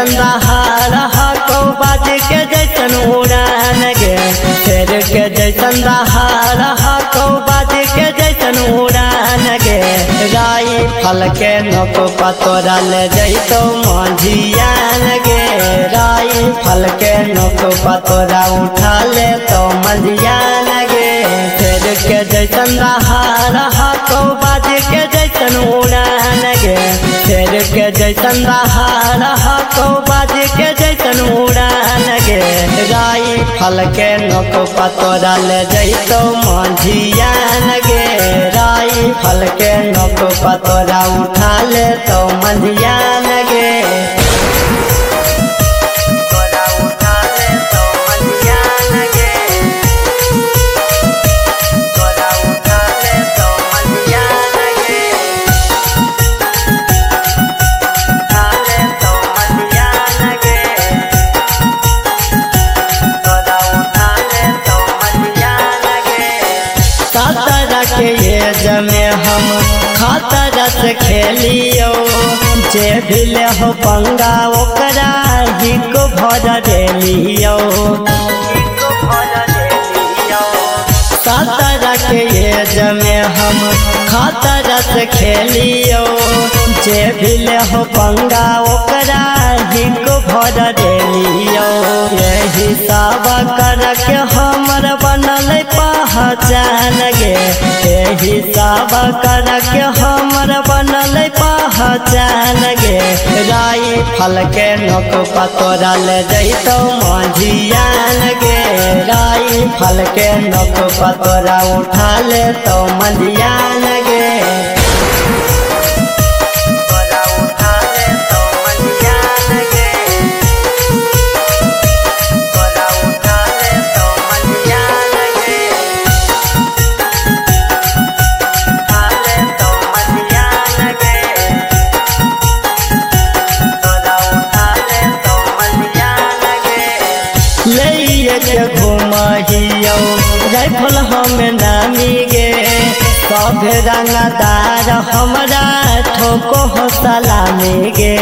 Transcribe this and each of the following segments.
जैसन दहाड़ हको बाज के जैसन उड़ान गे शेर के जैसन दहाड़ हको बाज के जैसन उड़ान गे राई फल के नोक पतोरा ले जैतो मंझियान गे राई फल के नोक पतोरा उठा ले तो मंझियान गे शेर के जैसन दहाड़ हको बाज के जैसन उड़ान गे शेर के जैसन दहाड़ हको बाज के जैसन उड़ान गे राई फल के नोक पतोरा ले जैतो मंझियान गे राई फल के नोक पतोरा उठा ले तो मंझियान गे के ये जमे हम खतरा से खेलियो जे भिले हो पंगा ओकरा ही को भर देलियो खतरा के ये जमे हम खतरा से खेलियो जे भिले हो पंगा ओकरा ही को भर देलियो यही सब कर के हमर बनल पहचान गे यही सब कर के हमर बनल पहचान गे राई फल के नोक पतोरा ले जैतो मंझियान गे राई फल के नोक पतोरा उठा ले तो मंझियान गे के घुमहियो राइफल हम नामी गे सब रंगदार हमरा ठोको हो सलामी गे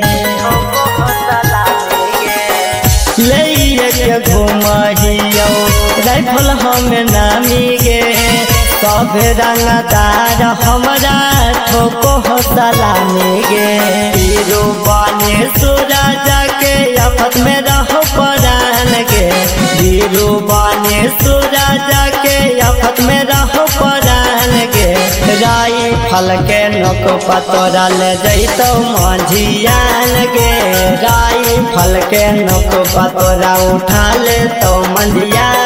ले के घुमहियो राइफल हम नामी गे सब रंगदार हमरा ठोको हो सलामी गे हीरो बने सूरजा के आफत में रहो परान गे हीरो बने सूरजा के आफत में रहो परान गे राई फल के नोक पतोरा ले जैतो मंझियान गे राई फल के नोक पतोरा उठा ले तो मंझियान